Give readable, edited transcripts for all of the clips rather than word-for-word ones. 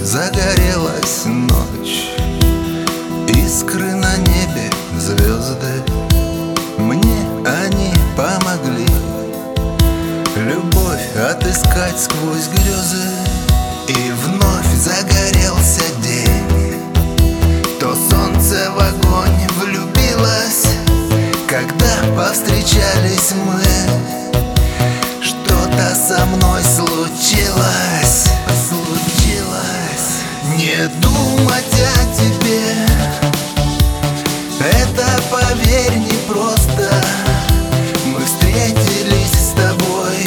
загорелась ночь, искры на небе, звезды. Мне они помогли любовь отыскать сквозь грезы. И вновь загорелся день, то солнце в огонь влюбилось, когда повстречались мы. Что-то со мной случилось. Не думать о тебе, это, поверь, не просто. Мы встретились с тобой,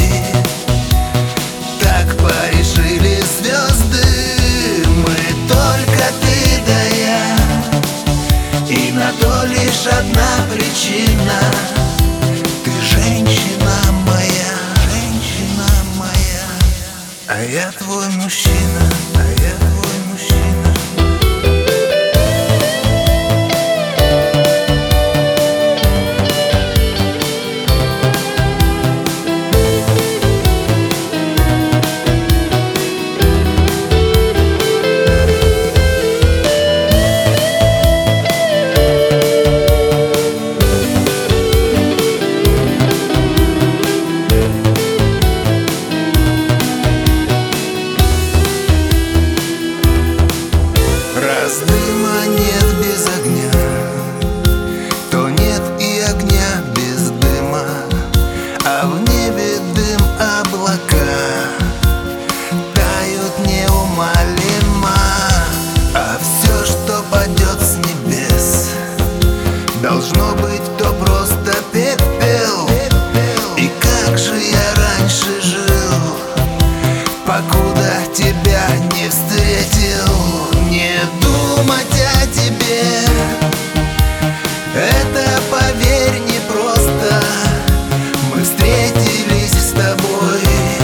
так порешили звезды. Мы только ты да я, и на то лишь одна причина. Ты женщина моя, а я твой мужчина, а я твой мужчина. Раз дыма нет без огня, то нет и огня без дыма. А в небе дым, облака тают неумолимо. А все, что падет с небес, должно быть то просто пепел. И как же я раньше жил, покуда тебя не встретил. Не думать о тебе, это, поверь, не просто. Мы встретились с тобой,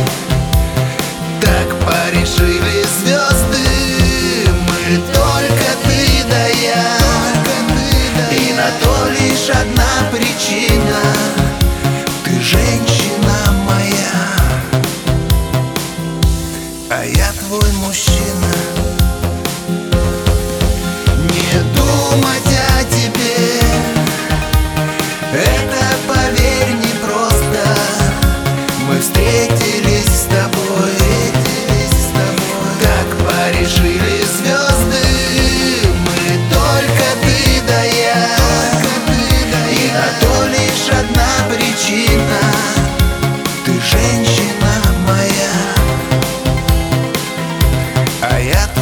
так порешили звезды. Мы только ты да я, и на то лишь одна причина. Ты женщина моя, а я твой мужчина. Не думать о тебе, это, поверь, не просто. Мы встретились с тобой, так порешили звезды. Мы только ты да я, и на то лишь одна причина. Ты женщина моя, а я